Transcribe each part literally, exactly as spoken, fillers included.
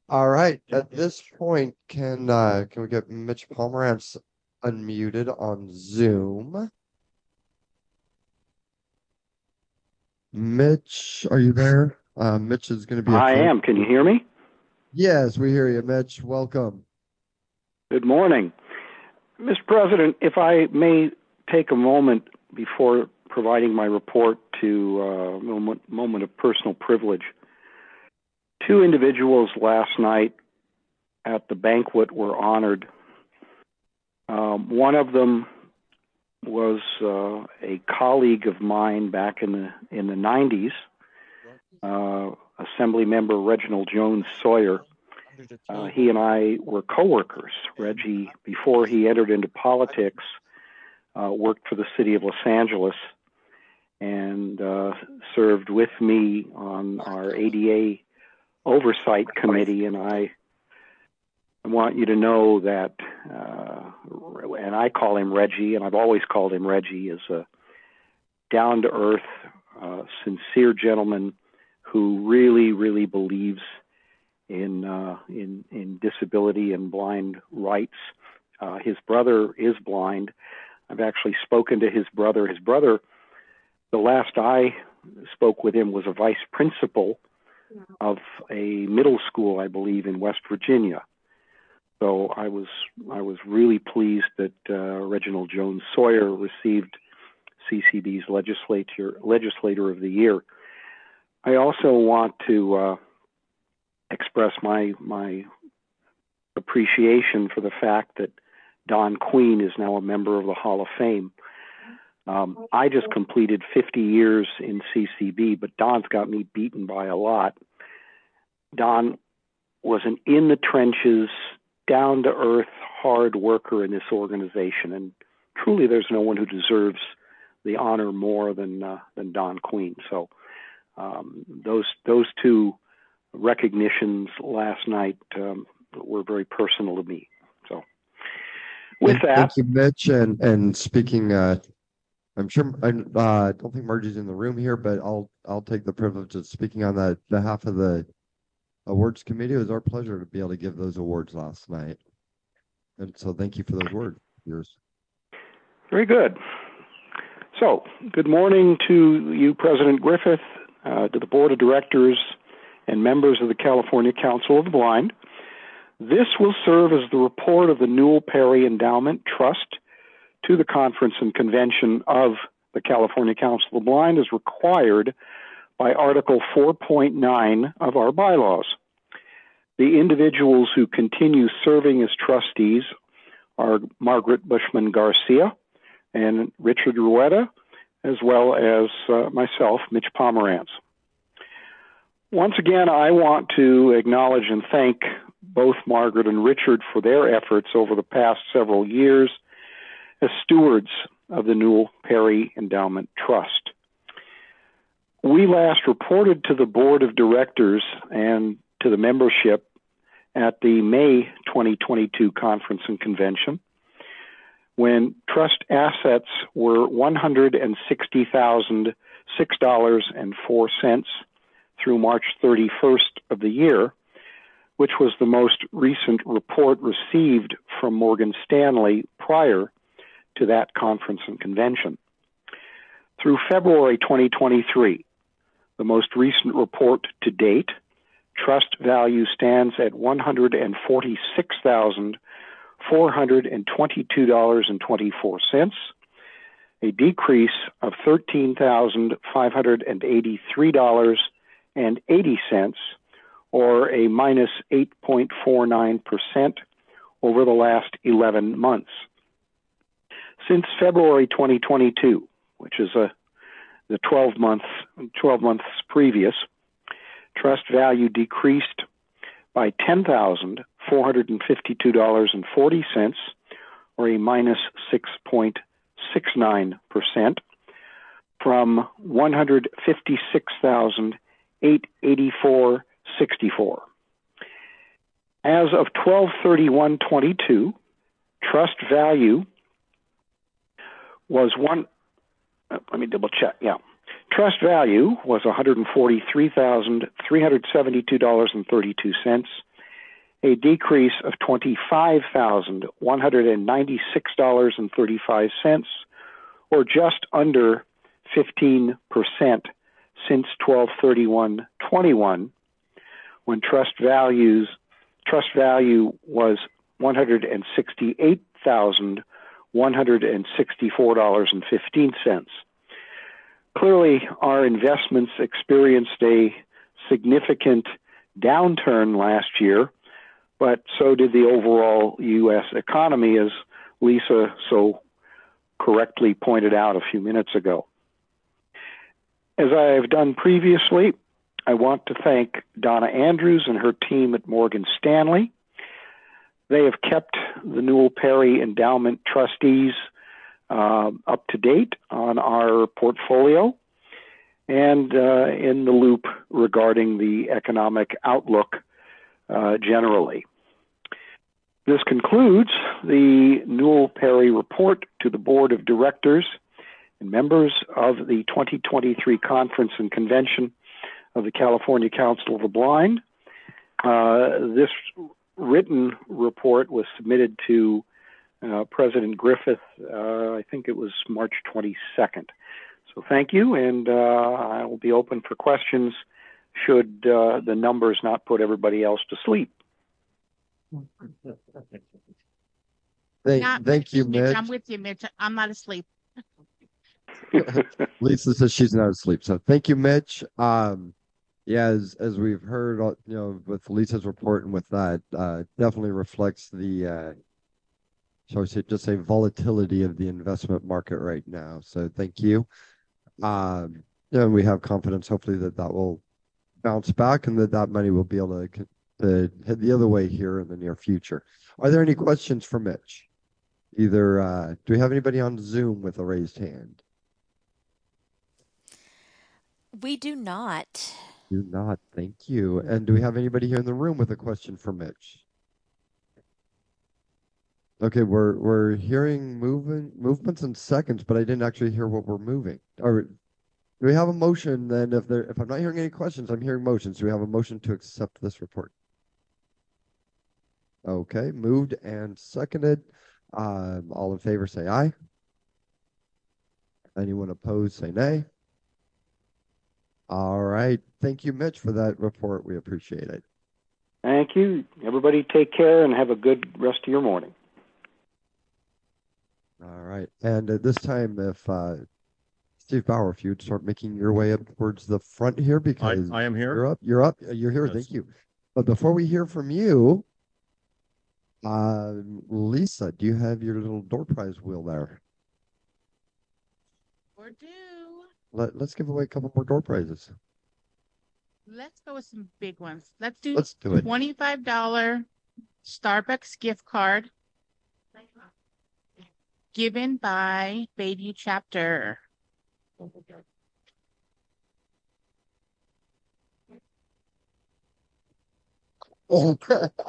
All right. At this point, can uh can we get Mitch Pomerantz unmuted on Zoom? Mitch, are you there? Uh, Mitch is going to be a I phone. am. Can you hear me? Yes, we hear you, Mitch. Welcome. Good morning. Mister President, if I may take a moment before providing my report to a uh, moment, moment of personal privilege. Two individuals last night at the banquet were honored. Um, one of them was uh, a colleague of mine back in the in the nineties, uh, Assembly Member Reginald Jones Sawyer. Uh, he and I were coworkers. Reggie, before he entered into politics, uh, worked for the city of Los Angeles and uh, served with me on our A D A oversight committee. And I, I want you to know that, uh, and I call him Reggie, and I've always called him Reggie, is a down-to-earth, uh, sincere gentleman who really, really believes in uh, in in disability and blind rights. Uh, his brother is blind. I've actually spoken to his brother. His brother, the last I spoke with him, was a vice principal of a middle school, I believe, in West Virginia. So I was I was really pleased that uh, Reginald Jones Sawyer received C C B's legislature legislator of the year. I also want to uh, express my my appreciation for the fact that Don Queen is now a member of the Hall of Fame. Um, I just completed fifty years in C C B, but Don's got me beaten by a lot. Don was an in the trenches, down to earth, hard worker in this organization, and truly, there's no one who deserves the honor more than uh, than Don Queen. So um, those those two recognitions last night um, were very personal to me. So with Thank, that, thank you, Mitch. And and speaking, uh, I'm sure I uh, don't think Margie's in the room here, but I'll I'll take the privilege of speaking on the behalf of the awards committee. It was our pleasure to be able to give those awards last night, and so thank you for those words. Yours. very good. So, good morning to you, President Griffith, uh, to the Board of Directors and members of the California Council of the Blind. This will serve as the report of the Newell Perry Endowment Trust to the conference and convention of the California Council of the Blind as required by Article four point nine of our bylaws. The individuals who continue serving as trustees are Margaret Bushman Garcia and Richard Rueda, as well as uh, myself, Mitch Pomerantz. Once again, I want to acknowledge and thank both Margaret and Richard for their efforts over the past several years as stewards of the Newell Perry Endowment Trust. We last reported to the Board of Directors and to the membership at the May twenty twenty-two conference and convention, when trust assets were one hundred sixty thousand six dollars and four cents through March thirty-first of the year, which was the most recent report received from Morgan Stanley prior to that conference and convention. Through February twenty twenty-three, the most recent report to date, trust value stands at one hundred forty-six thousand four hundred twenty-two dollars and twenty-four cents, a decrease of thirteen thousand five hundred eighty-three dollars and eighty cents, or a minus eight point four nine percent over the last eleven months. Since February twenty twenty-two, which is a, the twelve months, twelve months previous, trust value decreased by ten thousand four hundred fifty-two dollars and forty cents, or a minus six point six nine percent, from one hundred fifty-six thousand eight hundred eighty-four dollars and sixty-four cents. As of twelve thirty-one twenty-two, trust value was one, uh, let me double check, yeah. Trust value was one hundred forty-three thousand three hundred seventy-two dollars and thirty-two cents, a decrease of twenty-five thousand one hundred ninety-six dollars and thirty-five cents, or just under fifteen percent since twelve thirty-one twenty-one, when trust values trust value was one hundred sixty-eight thousand one hundred sixty-four dollars and fifteen cents. Clearly, our investments experienced a significant downturn last year, but so did the overall U S economy, as Lisa so correctly pointed out a few minutes ago. As I have done previously, I want to thank Donna Andrews and her team at Morgan Stanley. They have kept the Newell Perry Endowment trustees uh, up to date on our portfolio and uh, in the loop regarding the economic outlook uh, generally. This concludes the Newell Perry report to the Board of Directors and members of the twenty twenty-three Conference and Convention of the California Council of the Blind. Uh, this written report was submitted to uh, President Griffith, uh, I think it was March twenty-second. So thank you, and uh, I will be open for questions should uh, the numbers not put everybody else to sleep. Thank, Not thank you, Mitch. Mitch. I'm with you, Mitch. I'm not asleep. Lisa says she's not asleep. So thank you, Mitch. Um, yeah, as, as we've heard, uh, you know, with Lisa's report and with that, uh, definitely reflects the, uh, shall we say, just say volatility of the investment market right now. So thank you. Um, and we have confidence, hopefully, that that will bounce back and that that money will be able to, to head the other way here in the near future. Are there any questions for Mitch? Either, uh, do we have anybody on Zoom with a raised hand? We do not. Do not. Thank you. And do we have anybody here in the room with a question for Mitch? Okay, we're we're hearing movement movements in seconds, but I didn't actually hear what we're moving. Or do we have a motion then? If there if I'm not hearing any questions, I'm hearing motions. Do we have a motion to accept this report? Okay, moved and seconded. Um, all in favor say aye. Anyone opposed say nay. All right. Thank you, Mitch, for that report. We appreciate it. Thank you. Everybody take care and have a good rest of your morning. All right. And at this time, if uh, Steve Bauer, if you'd start making your way up towards the front here, I, because I am here. you're up, you're up, you're here. Yes. Thank you. But before we hear from you, uh, Lisa, do you have your little door prize wheel there? Or do. Let, let's give away a couple more door prizes. Let's go with some big ones. Let's do Let's do it. twenty-five dollars Starbucks gift card given by Bayview Chapter. Oh,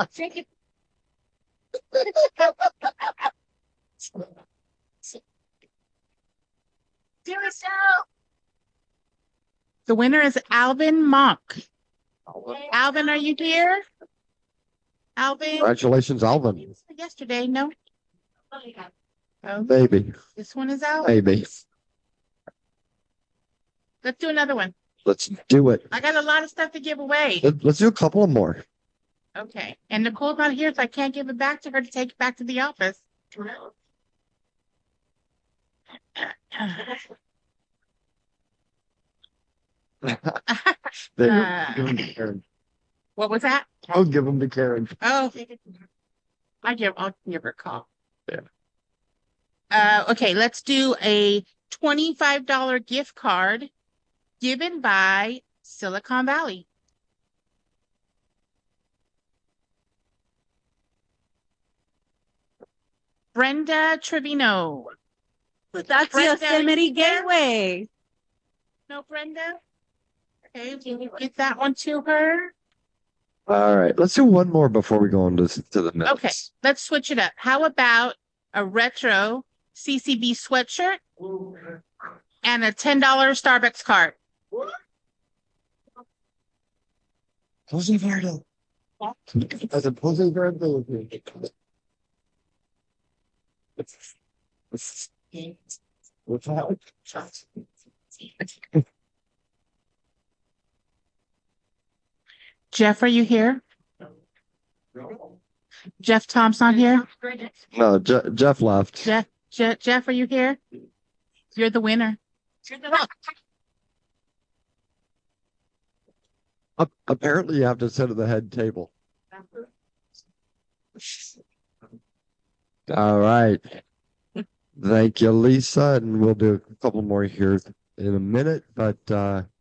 The winner is Alvin Monk. Alvin, are you here? Alvin? congratulations, Alvin. Yesterday, no? Oh, Maybe, this one is out. maybe. Let's do another one. Let's do it. I got a lot of stuff to give away. Let, let's do a couple of more. Okay. And Nicole's not here, so I can't give it back to her to take it back to the office. There, Uh, give them to Karen. What was that? I'll give them to Karen. Oh, I give. I'll give her a call. Yeah. Uh, okay. Let's do a twenty-five dollars gift card given by Silicon Valley. Brenda Trevino. That's Brenda, Yosemite you there? Gateway. No, Brenda. Okay, can you get that one to her? All right, let's do one more before we go on to, to the next. Okay, let's switch it up. How about a retro C C B sweatshirt and a ten dollars Starbucks card? Jose Verde. As opposing variability. Jeff, are you here? Jeff Thompson here? No, Je- Jeff left. Jeff, Je- Jeff, are you here? You're the winner. Ap- Apparently, you have to sit at the head table. All right. Thank you, Lisa. And we'll do a couple more here in a minute. But uh,